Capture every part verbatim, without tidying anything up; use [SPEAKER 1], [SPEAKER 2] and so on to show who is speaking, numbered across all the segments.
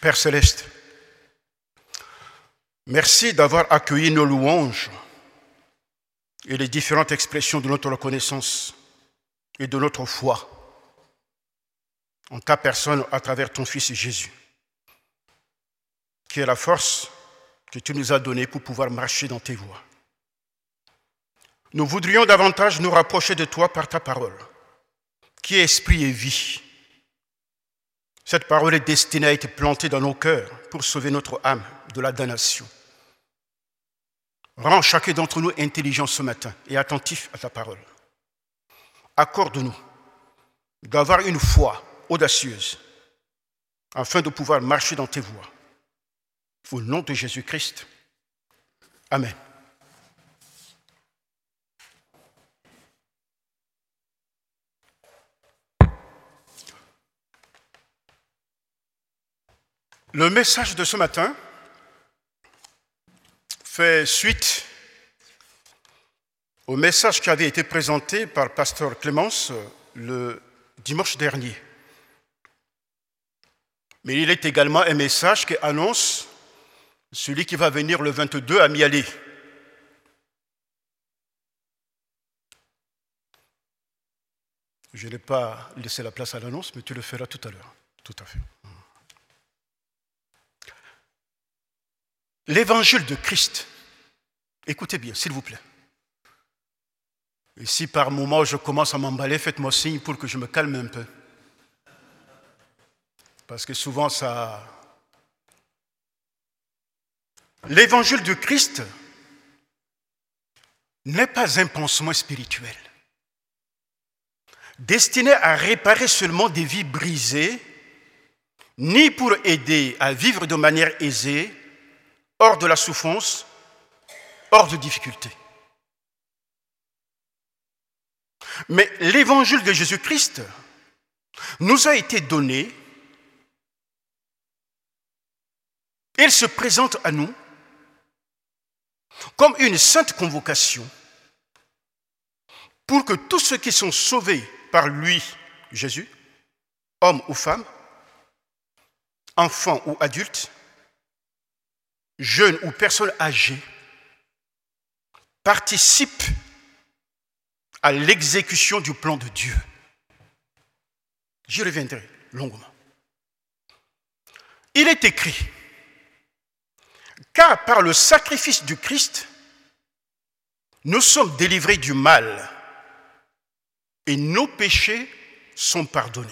[SPEAKER 1] Père Céleste, merci d'avoir accueilli nos louanges et les différentes expressions de notre reconnaissance et de notre foi en ta personne à travers ton Fils Jésus, qui est la force que tu nous as donnée pour pouvoir marcher dans tes voies. Nous voudrions davantage nous rapprocher de toi par ta parole, qui est esprit et vie. Cette parole est destinée à être plantée dans nos cœurs pour sauver notre âme de la damnation. Rends chacun d'entre nous intelligent ce matin et attentif à ta parole. Accorde-nous d'avoir une foi audacieuse afin de pouvoir marcher dans tes voies. Au nom de Jésus-Christ. Amen. Le message de ce matin fait suite au message qui avait été présenté par Pasteur Clémence le dimanche dernier. Mais il est également un message qui annonce celui qui va venir le vingt-deux à Mialé. Je n'ai pas laissé la place à l'annonce, mais tu le feras tout à l'heure. Tout à fait. L'évangile de Christ. Écoutez bien, s'il vous plaît. Et si par moment je commence à m'emballer, faites-moi signe pour que je me calme un peu. Parce que souvent ça... L'évangile de Christ n'est pas un pansement spirituel, destiné à réparer seulement des vies brisées, ni pour aider à vivre de manière aisée, hors de la souffrance, hors de difficultés. Mais l'évangile de Jésus-Christ nous a été donné. Il se présente à nous comme une sainte convocation pour que tous ceux qui sont sauvés par lui, Jésus, hommes ou femmes, enfants ou adultes, jeunes ou personnes âgées, participent à l'exécution du plan de Dieu. J'y reviendrai longuement. Il est écrit, car par le sacrifice du Christ, nous sommes délivrés du mal et nos péchés sont pardonnés.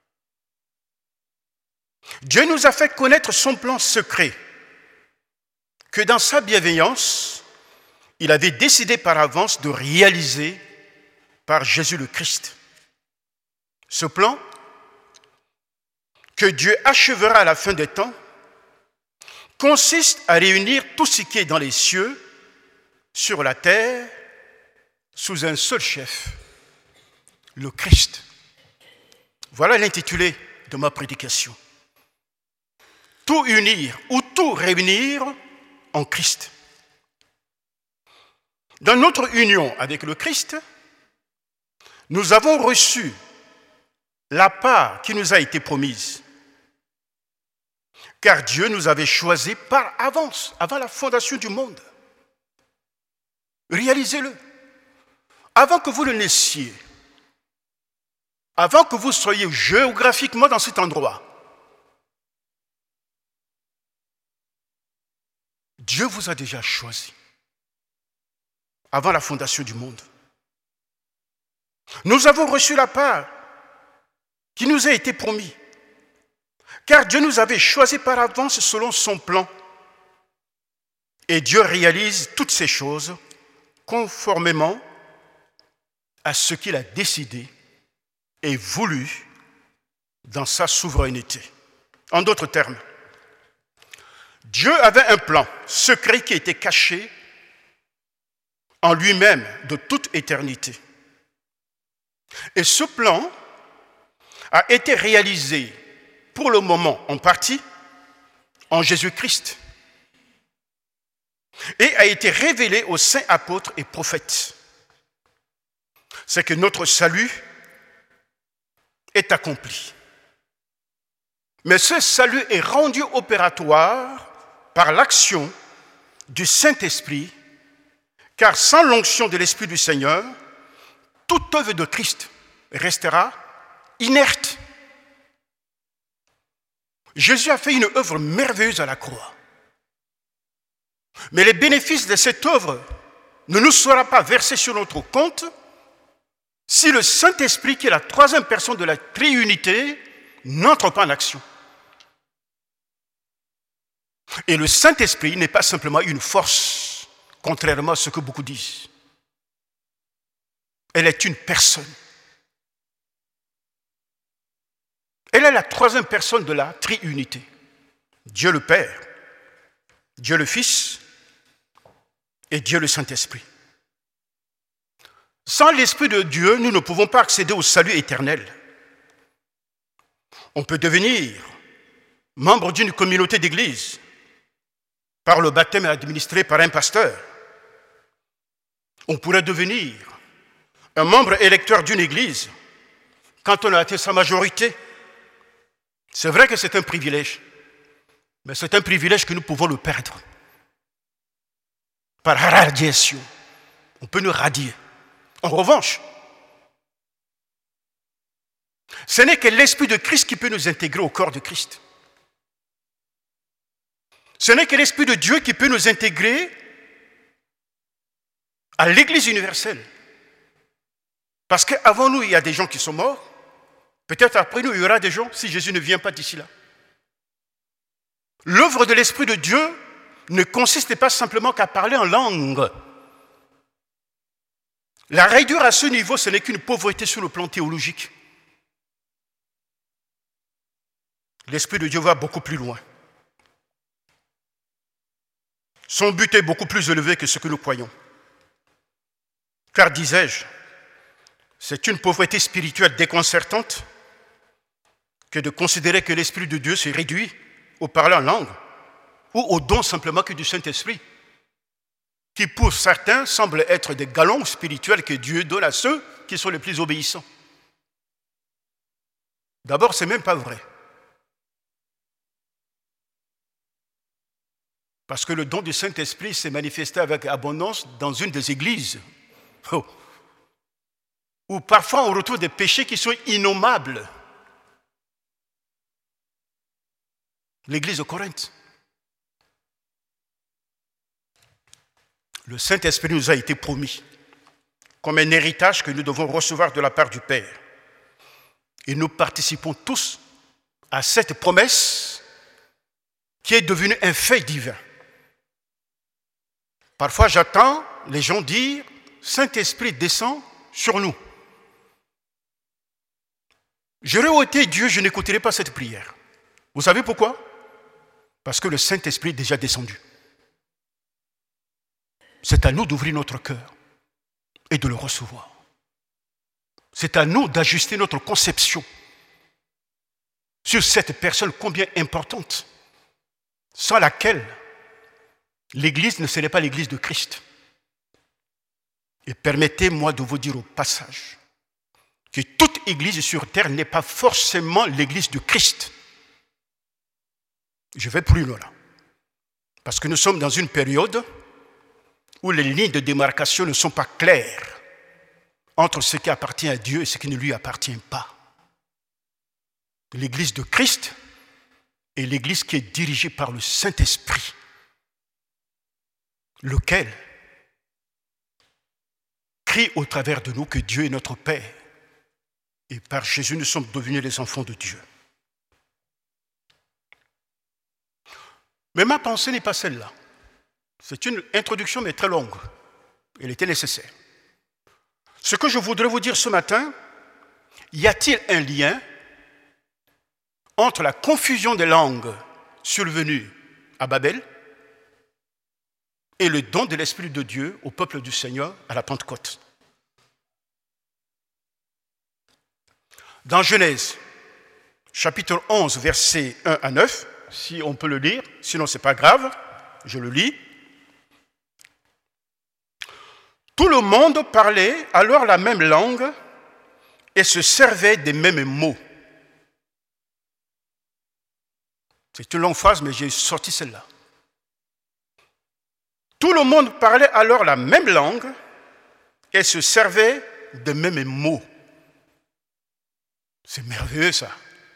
[SPEAKER 1] Dieu nous a fait connaître son plan secret, que dans sa bienveillance, il avait décidé par avance de réaliser par Jésus le Christ. Ce plan, que Dieu achèvera à la fin des temps, consiste à réunir tout ce qui est dans les cieux, sur la terre, sous un seul chef, le Christ. Voilà l'intitulé de ma prédication. Tout unir ou tout réunir en Christ. Dans notre union avec le Christ, nous avons reçu la part qui nous a été promise. Car Dieu nous avait choisis par avance, avant la fondation du monde. Réalisez-le. Avant que vous le naissiez, avant que vous soyez géographiquement dans cet endroit, Dieu vous a déjà choisi avant la fondation du monde. Nous avons reçu la part qui nous a été promise. Car Dieu nous avait choisis par avance selon son plan. Et Dieu réalise toutes ces choses conformément à ce qu'il a décidé et voulu dans sa souveraineté. En d'autres termes, Dieu avait un plan secret qui était caché en lui-même de toute éternité. Et ce plan a été réalisé pour le moment en partie en Jésus-Christ et a été révélé aux saints apôtres et prophètes. C'est que notre salut est accompli. Mais ce salut est rendu opératoire par l'action du Saint-Esprit, car sans l'onction de l'Esprit du Seigneur, toute œuvre de Christ restera inerte. Jésus a fait une œuvre merveilleuse à la croix. Mais les bénéfices de cette œuvre ne nous seront pas versés sur notre compte si le Saint-Esprit, qui est la troisième personne de la Triunité, n'entre pas en action. Et le Saint-Esprit n'est pas simplement une force, contrairement à ce que beaucoup disent. Elle est une personne. Elle est la troisième personne de la Triunité. Dieu le Père, Dieu le Fils et Dieu le Saint-Esprit. Sans l'Esprit de Dieu, nous ne pouvons pas accéder au salut éternel. On peut devenir membre d'une communauté d'église par le baptême administré par un pasteur. On pourrait devenir un membre électeur d'une église quand on a atteint sa majorité. C'est vrai que c'est un privilège, mais c'est un privilège que nous pouvons le perdre. Par radiation, on peut nous radier. En revanche, ce n'est que l'Esprit de Christ qui peut nous intégrer au corps de Christ. Ce n'est que l'Esprit de Dieu qui peut nous intégrer à l'Église universelle. Parce qu'avant nous, il y a des gens qui sont morts. Peut-être après nous, il y aura des gens si Jésus ne vient pas d'ici là. L'œuvre de l'Esprit de Dieu ne consiste pas simplement qu'à parler en langue. La raideur à ce niveau, ce n'est qu'une pauvreté sur le plan théologique. L'Esprit de Dieu va beaucoup plus loin. Son but est beaucoup plus élevé que ce que nous croyons. Car, disais-je, c'est une pauvreté spirituelle déconcertante que de considérer que l'Esprit de Dieu se réduit au parler en langue ou au don simplement que du Saint-Esprit, qui pour certains semblent être des galons spirituels que Dieu donne à ceux qui sont les plus obéissants. D'abord, ce n'est même pas vrai. Parce que le don du Saint-Esprit s'est manifesté avec abondance dans une des églises, oh, où parfois on retrouve des péchés qui sont innommables. L'église de Corinthe. Le Saint-Esprit nous a été promis comme un héritage que nous devons recevoir de la part du Père. Et nous participons tous à cette promesse qui est devenue un fait divin. Parfois, j'entends les gens dire « Saint-Esprit descend sur nous ». J'aurais été Dieu, je n'écouterai pas cette prière. Vous savez pourquoi? Parce que le Saint-Esprit est déjà descendu. C'est à nous d'ouvrir notre cœur et de le recevoir. C'est à nous d'ajuster notre conception sur cette personne combien importante, sans laquelle l'Église ne serait pas l'Église de Christ. Et permettez-moi de vous dire au passage que toute Église sur terre n'est pas forcément l'Église de Christ. Je vais plus loin là. Parce que nous sommes dans une période où les lignes de démarcation ne sont pas claires entre ce qui appartient à Dieu et ce qui ne lui appartient pas. L'Église de Christ est l'Église qui est dirigée par le Saint-Esprit, lequel crie au travers de nous que Dieu est notre Père. Et par Jésus, nous sommes devenus les enfants de Dieu. Mais ma pensée n'est pas celle-là. C'est une introduction, mais très longue. Elle était nécessaire. Ce que je voudrais vous dire ce matin, y a-t-il un lien entre la confusion des langues survenue à Babel et le don de l'Esprit de Dieu au peuple du Seigneur à la Pentecôte? Dans Genèse, chapitre onze, versets un à neuf, si on peut le lire, sinon ce n'est pas grave, je le lis. Tout le monde parlait alors la même langue et se servait des mêmes mots. C'est une longue phrase, mais j'ai sorti celle-là. Tout le monde parlait alors la même langue et se servait des mêmes mots. C'est merveilleux ça.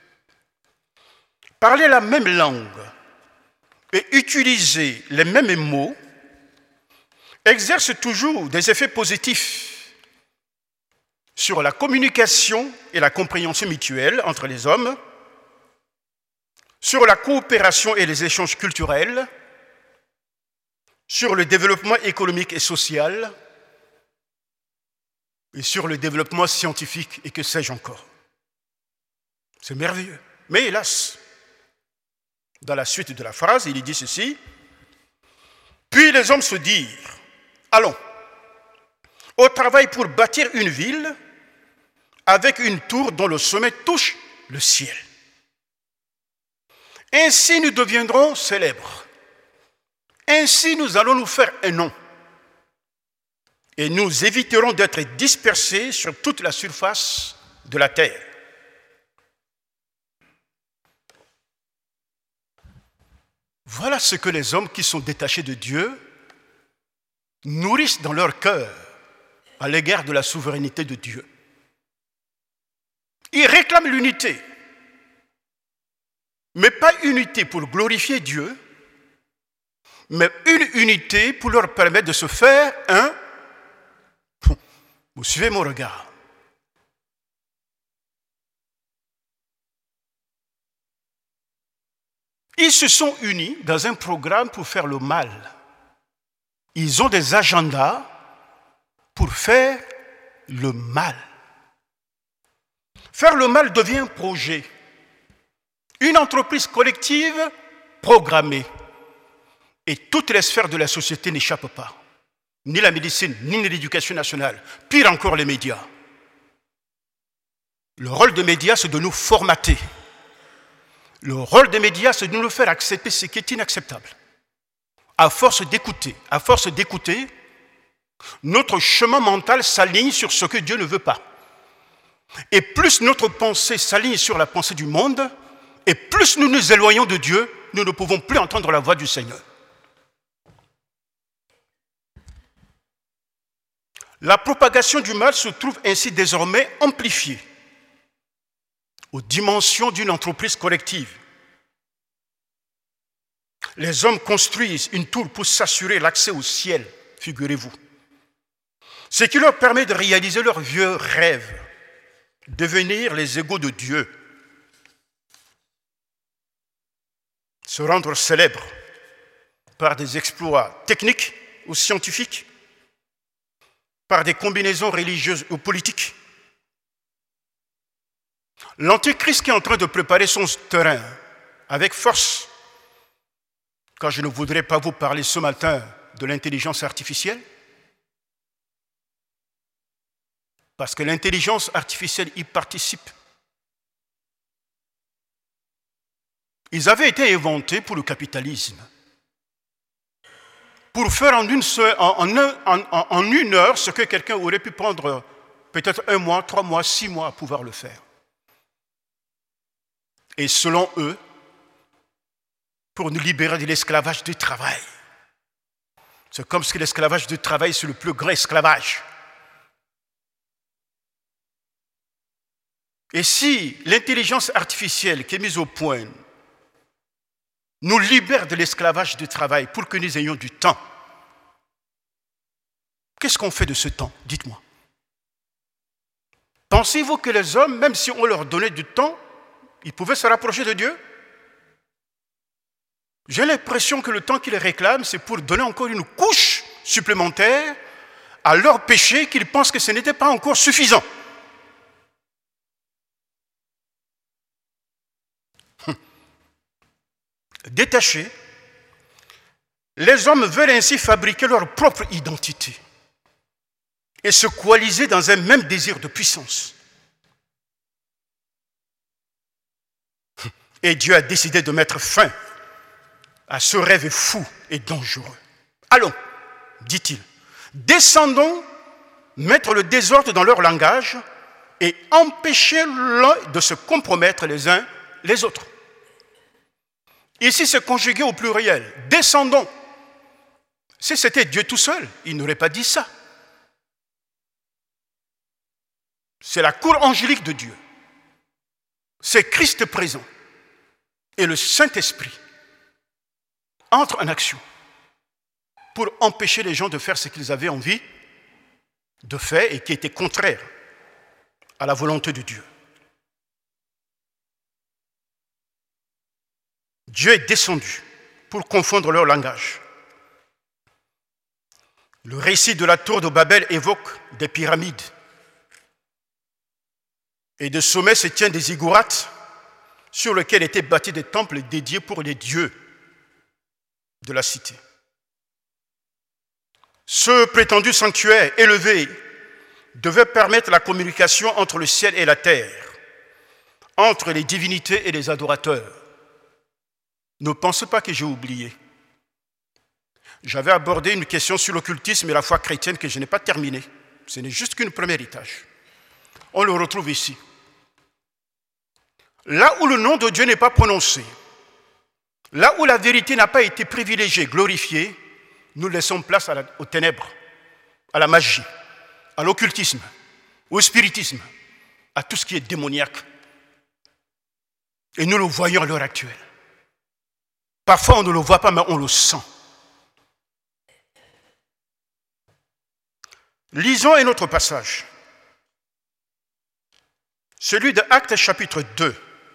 [SPEAKER 1] Parler la même langue et utiliser les mêmes mots exerce toujours des effets positifs sur la communication et la compréhension mutuelle entre les hommes, sur la coopération et les échanges culturels, sur le développement économique et social, et sur le développement scientifique, et que sais-je encore. C'est merveilleux. Mais hélas, dans la suite de la phrase, il dit ceci, « Puis les hommes se dirent, allons, au travail pour bâtir une ville avec une tour dont le sommet touche le ciel. Ainsi nous deviendrons célèbres. Ainsi nous allons nous faire un nom. Et nous éviterons d'être dispersés sur toute la surface de la terre. » Voilà ce que les hommes qui sont détachés de Dieu nourrissent dans leur cœur à l'égard de la souveraineté de Dieu. Ils réclament l'unité, mais pas unité pour glorifier Dieu, mais une unité pour leur permettre de se faire un... Vous suivez mon regard. Ils se sont unis dans un programme pour faire le mal. Ils ont des agendas pour faire le mal. Faire le mal devient un projet, une entreprise collective programmée. Et toutes les sphères de la société n'échappent pas. Ni la médecine, ni l'éducation nationale. Pire encore, les médias. Le rôle des médias, c'est de nous formater. Le rôle des médias, c'est de nous faire accepter ce qui est inacceptable. À force d'écouter, à force d'écouter, notre chemin mental s'aligne sur ce que Dieu ne veut pas. Et plus notre pensée s'aligne sur la pensée du monde, et plus nous nous éloignons de Dieu, nous ne pouvons plus entendre la voix du Seigneur. La propagation du mal se trouve ainsi désormais amplifiée aux dimensions d'une entreprise collective. Les hommes construisent une tour pour s'assurer l'accès au ciel, figurez-vous. Ce qui leur permet de réaliser leur vieux rêve, devenir les égaux de Dieu, se rendre célèbres par des exploits techniques ou scientifiques, par des combinaisons religieuses ou politiques. L'Antéchrist qui est en train de préparer son terrain avec force, quand je ne voudrais pas vous parler ce matin de l'intelligence artificielle, parce que l'intelligence artificielle y participe. Ils avaient été inventés pour le capitalisme, pour faire en une, en, en, en, en une heure ce que quelqu'un aurait pu prendre peut-être un mois, trois mois, six mois à pouvoir le faire. Et selon eux, pour nous libérer de l'esclavage du travail. C'est comme si l'esclavage du travail, c'est le plus grand esclavage. Et si l'intelligence artificielle qui est mise au point nous libère de l'esclavage du travail pour que nous ayons du temps, qu'est-ce qu'on fait de ce temps? Dites-moi. Pensez-vous que les hommes, même si on leur donnait du temps, ils pouvaient se rapprocher de Dieu? J'ai l'impression que le temps qu'ils réclament, c'est pour donner encore une couche supplémentaire à leur péché qu'ils pensent que ce n'était pas encore suffisant. Détachés, les hommes veulent ainsi fabriquer leur propre identité et se coaliser dans un même désir de puissance. Et Dieu a décidé de mettre fin à ce rêve fou et dangereux. Allons, dit-il, descendons mettre le désordre dans leur langage et empêcher l'un de se compromettre les uns les autres. Ici, c'est conjugué au pluriel. Descendons. Si c'était Dieu tout seul, il n'aurait pas dit ça. C'est la cour angélique de Dieu. C'est Christ présent. Et le Saint-Esprit entre en action pour empêcher les gens de faire ce qu'ils avaient envie de faire et qui était contraire à la volonté de Dieu. Dieu est descendu pour confondre leur langage. Le récit de la tour de Babel évoque des pyramides. Et de sommet se tiennent des ziggourats sur lesquels étaient bâtis des temples dédiés pour les dieux de la cité. Ce prétendu sanctuaire élevé devait permettre la communication entre le ciel et la terre, entre les divinités et les adorateurs. Ne pense pas que j'ai oublié. J'avais abordé une question sur l'occultisme et la foi chrétienne que je n'ai pas terminée. Ce n'est juste qu'une première étage. On le retrouve ici. Là où le nom de Dieu n'est pas prononcé, là où la vérité n'a pas été privilégiée, glorifiée, nous laissons place à la, aux ténèbres, à la magie, à l'occultisme, au spiritisme, à tout ce qui est démoniaque. Et nous le voyons à l'heure actuelle. Parfois, on ne le voit pas, mais on le sent. Lisons un autre passage. Celui de Actes chapitre deux.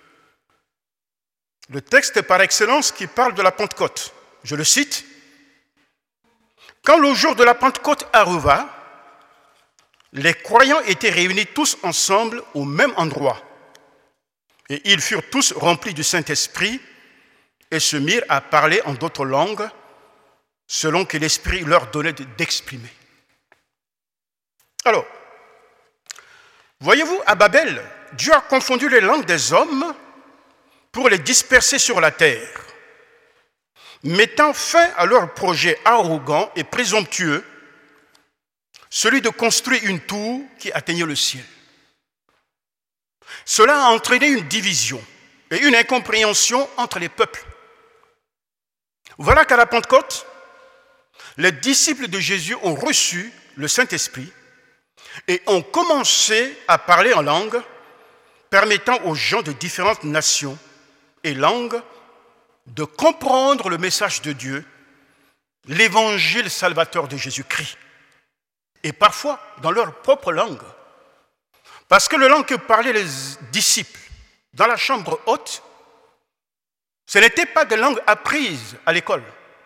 [SPEAKER 1] Le texte par excellence qui parle de la Pentecôte. Je le cite. « Quand le jour de la Pentecôte arriva, les croyants étaient réunis tous ensemble au même endroit. Et ils furent tous remplis du Saint-Esprit et se mirent à parler en d'autres langues, selon que l'Esprit leur donnait d'exprimer. » Alors, voyez-vous, à Babel, Dieu a confondu les langues des hommes pour les disperser sur la terre, mettant fin à leur projet arrogant et présomptueux, celui de construire une tour qui atteignait le ciel. Cela a entraîné une division et une incompréhension entre les peuples. Voilà qu'à la Pentecôte, les disciples de Jésus ont reçu le Saint-Esprit et ont commencé à parler en langue, permettant aux gens de différentes nations et langues de comprendre le message de Dieu, l'évangile salvateur de Jésus-Christ, et parfois dans leur propre langue. Parce que la langue que parlaient les disciples dans la chambre haute, ce n'était pas des langues apprises à l'école.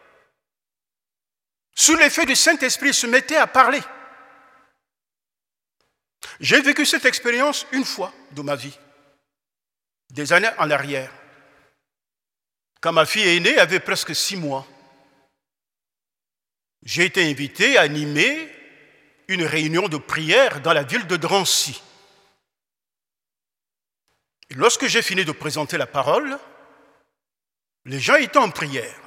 [SPEAKER 1] Sous l'effet du Saint-Esprit, ils se mettaient à parler. J'ai vécu cette expérience une fois de ma vie, des années en arrière, quand ma fille aînée avait presque six mois. J'ai été invité à animer une réunion de prière dans la ville de Drancy. Et lorsque j'ai fini de présenter la parole, les gens étaient en prière.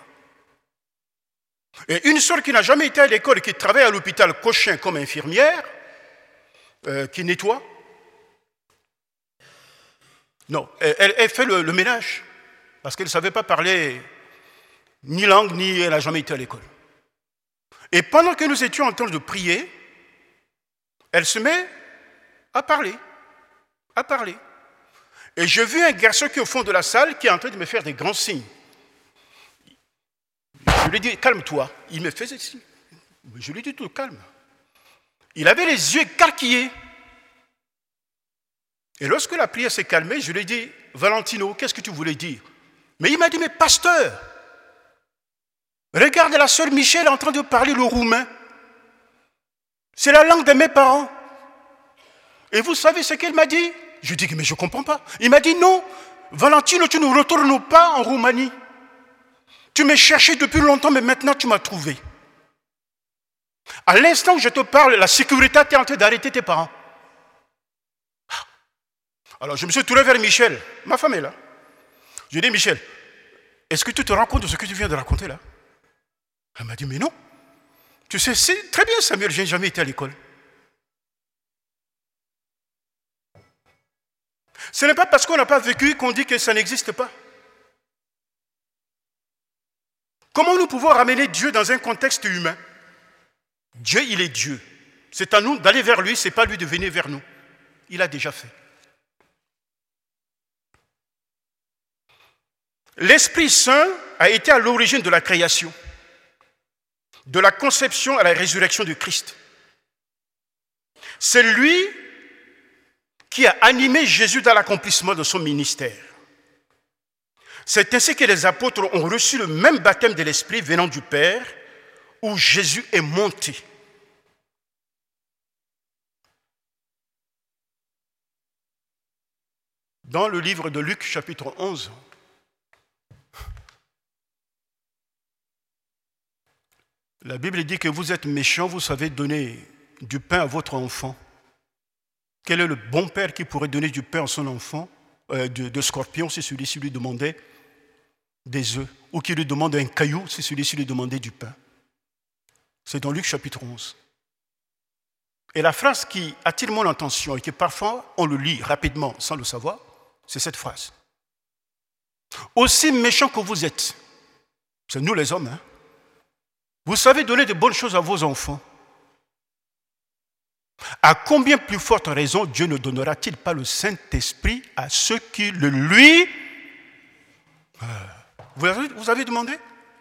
[SPEAKER 1] Et une sœur qui n'a jamais été à l'école, qui travaille à l'hôpital Cochin comme infirmière, euh, qui nettoie, non, elle, elle fait le, le ménage, parce qu'elle ne savait pas parler ni langue, ni elle n'a jamais été à l'école. Et pendant que nous étions en train de prier, elle se met à parler, à parler. Et j'ai vu un garçon qui est au fond de la salle qui est en train de me faire des grands signes. Je lui ai dit, calme-toi. Il me faisait signe. Je lui ai dit, tout calme. Il avait les yeux écarquillés. Et lorsque la prière s'est calmée, je lui ai dit, Valentino, qu'est-ce que tu voulais dire? Mais il m'a dit, mais pasteur, regarde la sœur Michel en train de parler le roumain. C'est la langue de mes parents. Et vous savez ce qu'elle m'a dit? Je dis, mais je ne comprends pas. Il m'a dit, non, Valentino, tu ne retournes pas en Roumanie. Tu m'as cherché depuis longtemps, mais maintenant tu m'as trouvé. À l'instant où je te parle, la sécurité est en train d'arrêter tes parents. Alors je me suis tourné vers Michel, ma femme est là. Je lui ai dit, Michel, est-ce que tu te rends compte de ce que tu viens de raconter là? Elle m'a dit, mais non. Tu sais, c'est très bien Samuel, je n'ai jamais été à l'école. Ce n'est pas parce qu'on n'a pas vécu qu'on dit que ça n'existe pas. Comment nous pouvons ramener Dieu dans un contexte humain? Dieu, il est Dieu. C'est à nous d'aller vers lui, ce n'est pas lui de venir vers nous. Il a déjà fait. L'Esprit Saint a été à l'origine de la création, de la conception à la résurrection du Christ. C'est lui qui a animé Jésus dans l'accomplissement de son ministère. C'est ainsi que les apôtres ont reçu le même baptême de l'Esprit venant du Père, où Jésus est monté. Dans le livre de Luc, chapitre onze, la Bible dit que vous êtes méchants, vous savez donner du pain à votre enfant. Quel est le bon père qui pourrait donner du pain à son enfant, euh, de, de scorpion, si celui-ci lui demandait des œufs, ou qui lui demande un caillou, si celui-ci lui demandait du pain? C'est dans Luc chapitre onze. Et la phrase qui attire mon attention et que parfois on le lit rapidement sans le savoir, c'est cette phrase. Aussi méchants que vous êtes, c'est nous les hommes, hein? Vous savez donner de bonnes choses à vos enfants. À combien plus forte raison Dieu ne donnera-t-il pas le Saint-Esprit à ceux qui le lui... Vous avez, vous avez demandé?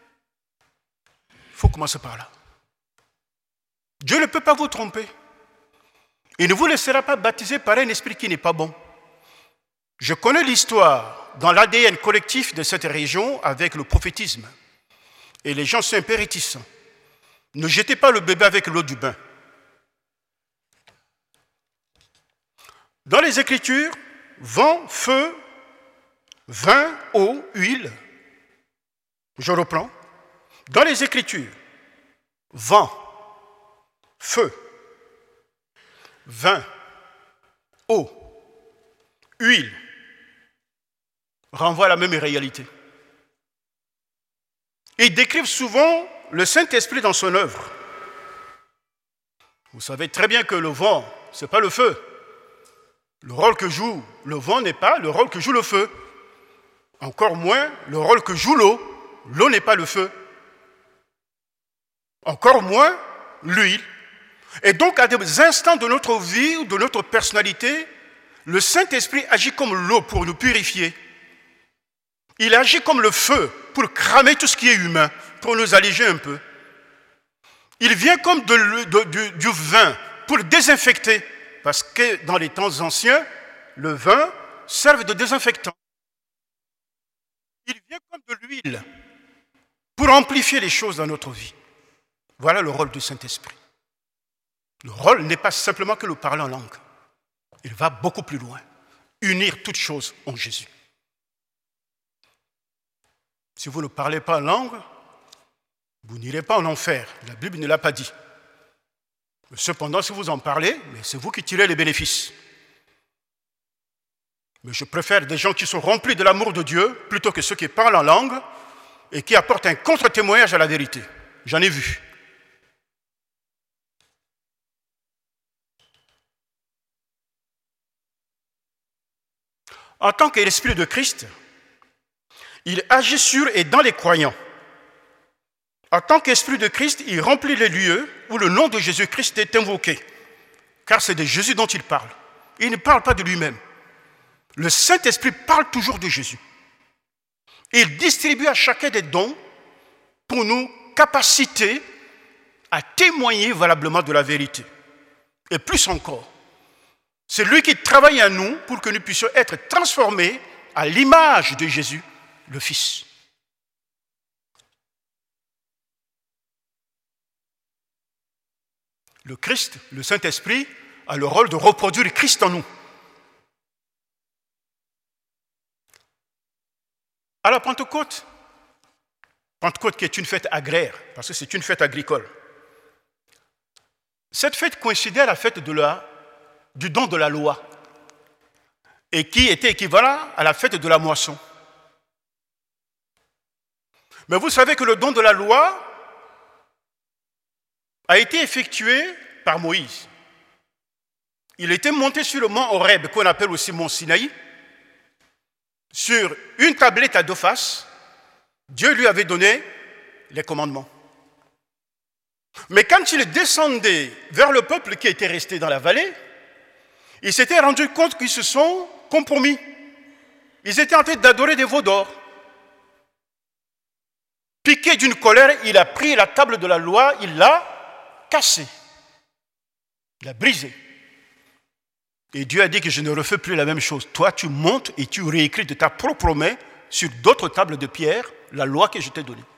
[SPEAKER 1] Il faut commencer par là. Dieu ne peut pas vous tromper. Il ne vous laissera pas baptiser par un esprit qui n'est pas bon. Je connais l'histoire dans l'A D N collectif de cette région avec le prophétisme. Et les gens sont un peu réticents. Ne jetez pas le bébé avec l'eau du bain. Dans les Écritures, vent, feu, vin, eau, huile. Je reprends. Dans les Écritures, vent, feu, vin, eau, huile renvoient à la même réalité. Ils décrivent souvent le Saint-Esprit dans son œuvre. Vous savez très bien que le vent, ce n'est pas le feu. Le rôle que joue le vent n'est pas le rôle que joue le feu. Encore moins le rôle que joue l'eau. L'eau n'est pas le feu. Encore moins l'huile. Et donc, à des instants de notre vie ou de notre personnalité, le Saint-Esprit agit comme l'eau pour nous purifier. Il agit comme le feu pour cramer tout ce qui est humain, pour nous alléger un peu. Il vient comme de, de, du, du vin pour désinfecter, parce que dans les temps anciens, le vin servait de désinfectant. Il vient comme de l'huile pour amplifier les choses dans notre vie. Voilà le rôle du Saint-Esprit. Le rôle n'est pas simplement que le parler en langue. Il va beaucoup plus loin. Unir toutes choses en Jésus. Si vous ne parlez pas en langue, vous n'irez pas en enfer. La Bible ne l'a pas dit. Cependant, si vous en parlez, c'est vous qui tirez les bénéfices. Mais je préfère des gens qui sont remplis de l'amour de Dieu plutôt que ceux qui parlent en langue et qui apportent un contre-témoignage à la vérité. J'en ai vu. En tant que l'Esprit de Christ, il agit sur et dans les croyants. En tant qu'Esprit de Christ, il remplit les lieux où le nom de Jésus-Christ est invoqué. Car c'est de Jésus dont il parle. Il ne parle pas de lui-même. Le Saint-Esprit parle toujours de Jésus. Il distribue à chacun des dons pour nous capaciter à témoigner valablement de la vérité. Et plus encore, c'est lui qui travaille à nous pour que nous puissions être transformés à l'image de Jésus, le Fils. Le Christ, le Saint-Esprit, a le rôle de reproduire le Christ en nous. À la Pentecôte, Pentecôte qui est une fête agraire, parce que c'est une fête agricole. Cette fête coïncidait à la fête de la, du don de la loi, et qui était équivalent à la fête de la moisson. Mais vous savez que le don de la loi a été effectué par Moïse. Il était monté sur le mont Horeb, qu'on appelle aussi mont Sinaï, sur une tablette à deux faces. Dieu lui avait donné les commandements. Mais quand il descendait vers le peuple qui était resté dans la vallée, il s'était rendu compte qu'ils se sont compromis. Ils étaient en train d'adorer des veaux d'or. Piqué d'une colère, il a pris la table de la loi, il l'a cassée. Il l'a brisée. Et Dieu a dit que je ne refais plus la même chose. Toi, tu montes et tu réécris de ta propre main sur d'autres tables de pierre la loi que je t'ai donnée.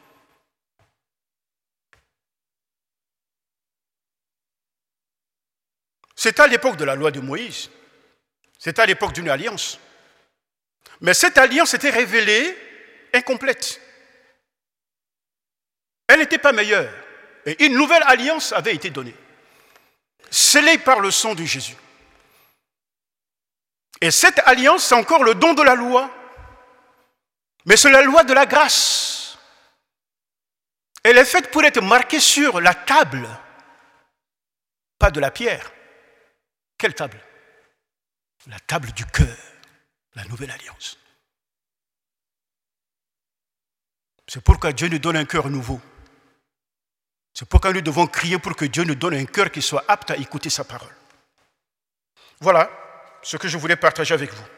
[SPEAKER 1] C'est à l'époque de la loi de Moïse. C'est à l'époque d'une alliance. Mais cette alliance était révélée incomplète. Elle n'était pas meilleure. Et une nouvelle alliance avait été donnée, scellée par le sang de Jésus. Et cette alliance, c'est encore le don de la loi. Mais c'est la loi de la grâce. Elle est faite pour être marquée sur la table, pas de la pierre. Quelle table? La table du cœur, la nouvelle alliance. C'est pourquoi Dieu nous donne un cœur nouveau. C'est pourquoi nous devons crier pour que Dieu nous donne un cœur qui soit apte à écouter sa parole. Voilà ce que je voulais partager avec vous.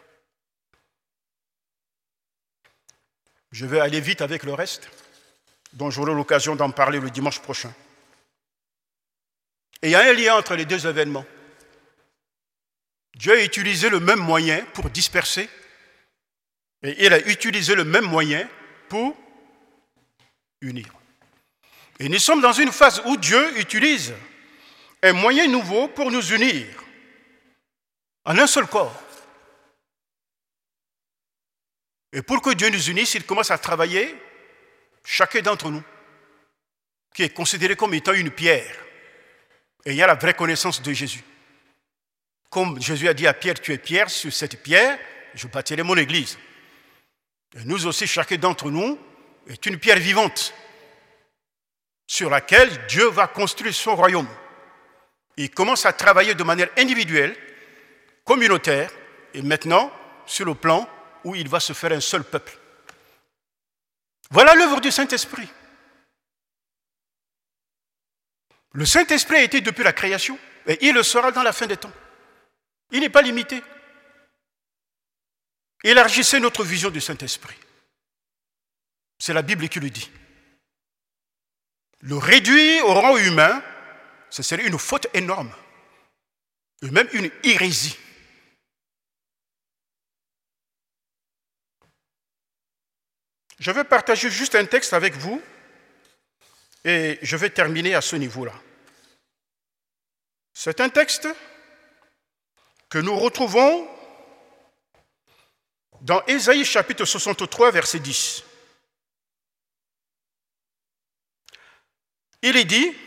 [SPEAKER 1] Je vais aller vite avec le reste, dont j'aurai l'occasion d'en parler le dimanche prochain. Et il y a un lien entre les deux événements. Dieu a utilisé le même moyen pour disperser, et il a utilisé le même moyen pour unir. Et nous sommes dans une phase où Dieu utilise un moyen nouveau pour nous unir en un seul corps. Et pour que Dieu nous unisse, il commence à travailler chacun d'entre nous, qui est considéré comme étant une pierre. Et il y a la vraie connaissance de Jésus. Comme Jésus a dit à Pierre, tu es pierre, sur cette pierre, je bâtirai mon église. Et nous aussi, chacun d'entre nous est une pierre vivante sur laquelle Dieu va construire son royaume. Il commence à travailler de manière individuelle, communautaire, et maintenant sur le plan où il va se faire un seul peuple. Voilà l'œuvre du Saint-Esprit. Le Saint-Esprit a été depuis la création, et il le sera dans la fin des temps. Il n'est pas limité. Élargissez notre vision du Saint-Esprit. C'est la Bible qui le dit. Le réduire au rang humain, ce serait une faute énorme, et même une hérésie. Je vais partager juste un texte avec vous, et je vais terminer à ce niveau-là. C'est un texte que nous retrouvons dans Ésaïe chapitre soixante-trois, verset dix. Il est dit,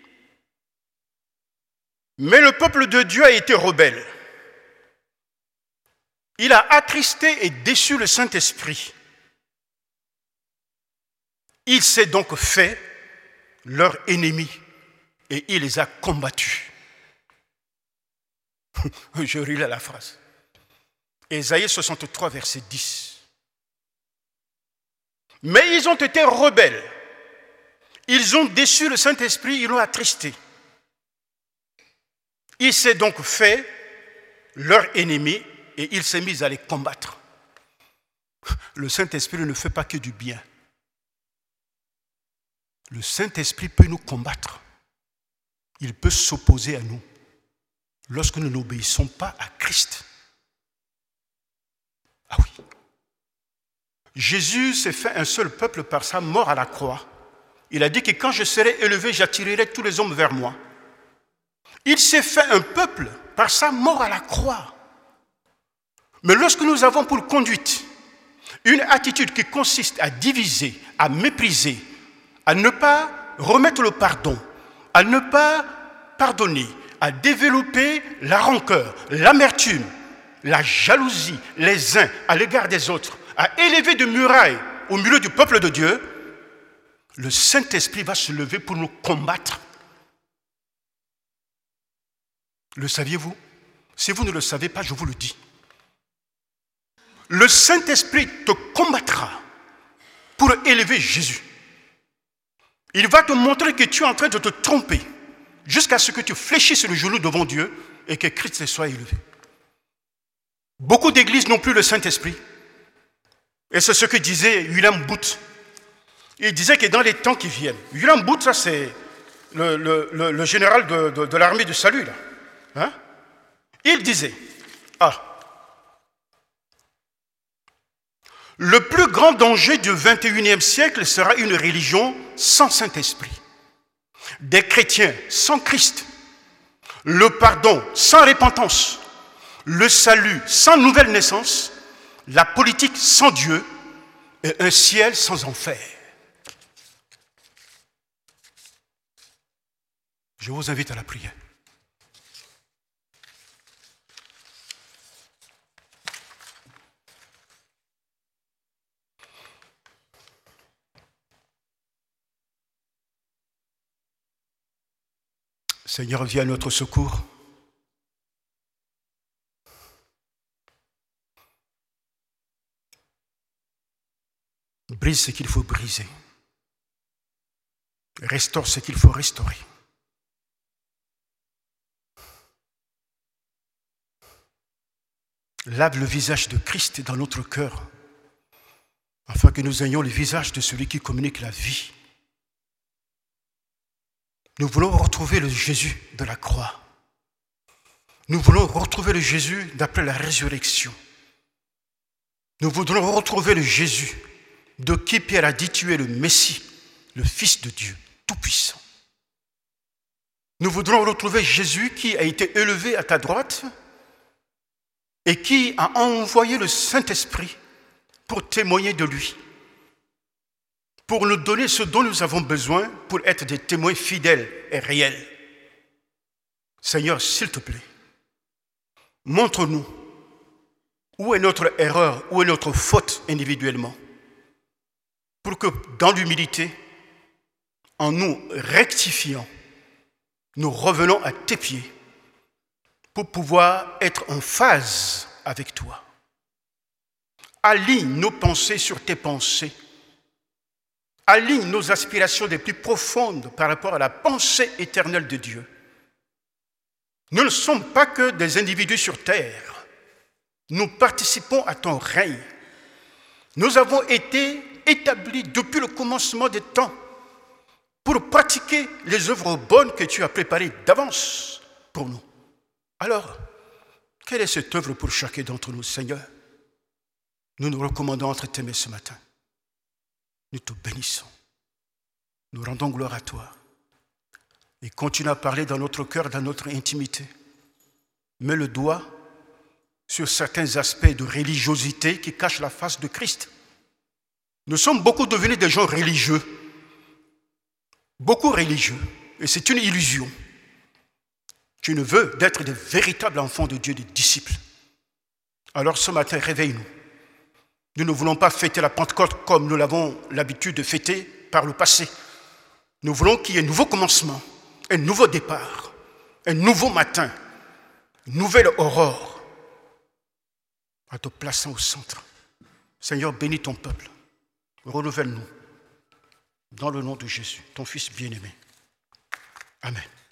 [SPEAKER 1] « Mais le peuple de Dieu a été rebelle. Il a attristé et déçu le Saint-Esprit. Il s'est donc fait leur ennemi et il les a combattus. » Je relis la phrase. Ésaïe soixante-trois, verset dix. « Mais ils ont été rebelles. Ils ont déçu le Saint-Esprit, ils l'ont attristé. Il s'est donc fait leur ennemi et il s'est mis à les combattre. » Le Saint-Esprit ne fait pas que du bien. Le Saint-Esprit peut nous combattre. Il peut s'opposer à nous lorsque nous n'obéissons pas à Christ. Ah oui. Jésus s'est fait un seul peuple par sa mort à la croix. Il a dit que quand je serai élevé, j'attirerai tous les hommes vers moi. Il s'est fait un peuple par sa mort à la croix. Mais lorsque nous avons pour conduite une attitude qui consiste à diviser, à mépriser, à ne pas remettre le pardon, à ne pas pardonner, à développer la rancœur, l'amertume, la jalousie les uns à l'égard des autres, à élever des murailles au milieu du peuple de Dieu, le Saint-Esprit va se lever pour nous combattre. Le saviez-vous? Si vous ne le savez pas, je vous le dis. Le Saint-Esprit te combattra pour élever Jésus. Il va te montrer que tu es en train de te tromper jusqu'à ce que tu fléchisses le genou devant Dieu et que Christ soit élevé. Beaucoup d'églises n'ont plus le Saint-Esprit. Et c'est ce que disait William Booth. Il disait que dans les temps qui viennent, William Booth, ça c'est le, le, le, le général de, de, de l'armée du salut, là. Hein? Il disait, ah, le plus grand danger du vingt et unième siècle sera une religion sans Saint-Esprit, des chrétiens sans Christ, le pardon sans repentance, le salut sans nouvelle naissance, la politique sans Dieu et un ciel sans enfer. Je vous invite à la prière. Seigneur, viens à notre secours. Brise ce qu'il faut briser. Restaure ce qu'il faut restaurer. Lave le visage de Christ dans notre cœur, afin que nous ayons le visage de celui qui communique la vie. Nous voulons retrouver le Jésus de la croix. Nous voulons retrouver le Jésus d'après la résurrection. Nous voudrons retrouver le Jésus de qui Pierre a dit tu es le Messie, le Fils de Dieu, tout-puissant. Nous voudrons retrouver Jésus qui a été élevé à ta droite et qui a envoyé le Saint-Esprit pour témoigner de lui, pour nous donner ce dont nous avons besoin pour être des témoins fidèles et réels. Seigneur, s'il te plaît, montre-nous où est notre erreur, où est notre faute individuellement, pour que dans l'humilité, en nous rectifiant, nous revenons à tes pieds pour pouvoir être en phase avec toi. Aligne nos pensées sur tes pensées. Aligne nos aspirations les plus profondes par rapport à la pensée éternelle de Dieu. Nous ne sommes pas que des individus sur terre. Nous participons à ton règne. Nous avons été établis depuis le commencement des temps pour pratiquer les œuvres bonnes que tu as préparées d'avance pour nous. Alors, quelle est cette œuvre pour chacun d'entre nous, Seigneur? Nous nous recommandons entre tes mains ce matin. Nous te bénissons. Nous rendons gloire à toi. Et continue à parler dans notre cœur, dans notre intimité. Mets le doigt sur certains aspects de religiosité qui cachent la face de Christ. Nous sommes beaucoup devenus des gens religieux. Beaucoup religieux. Et c'est une illusion. Tu ne veux d'être des véritables enfants de Dieu, des disciples. Alors ce matin, réveille-nous. Nous ne voulons pas fêter la Pentecôte comme nous l'avons l'habitude de fêter par le passé. Nous voulons qu'il y ait un nouveau commencement, un nouveau départ, un nouveau matin, une nouvelle aurore, en te plaçant au centre. Seigneur, bénis ton peuple. Renouvelle-nous. Dans le nom de Jésus, ton Fils bien-aimé. Amen.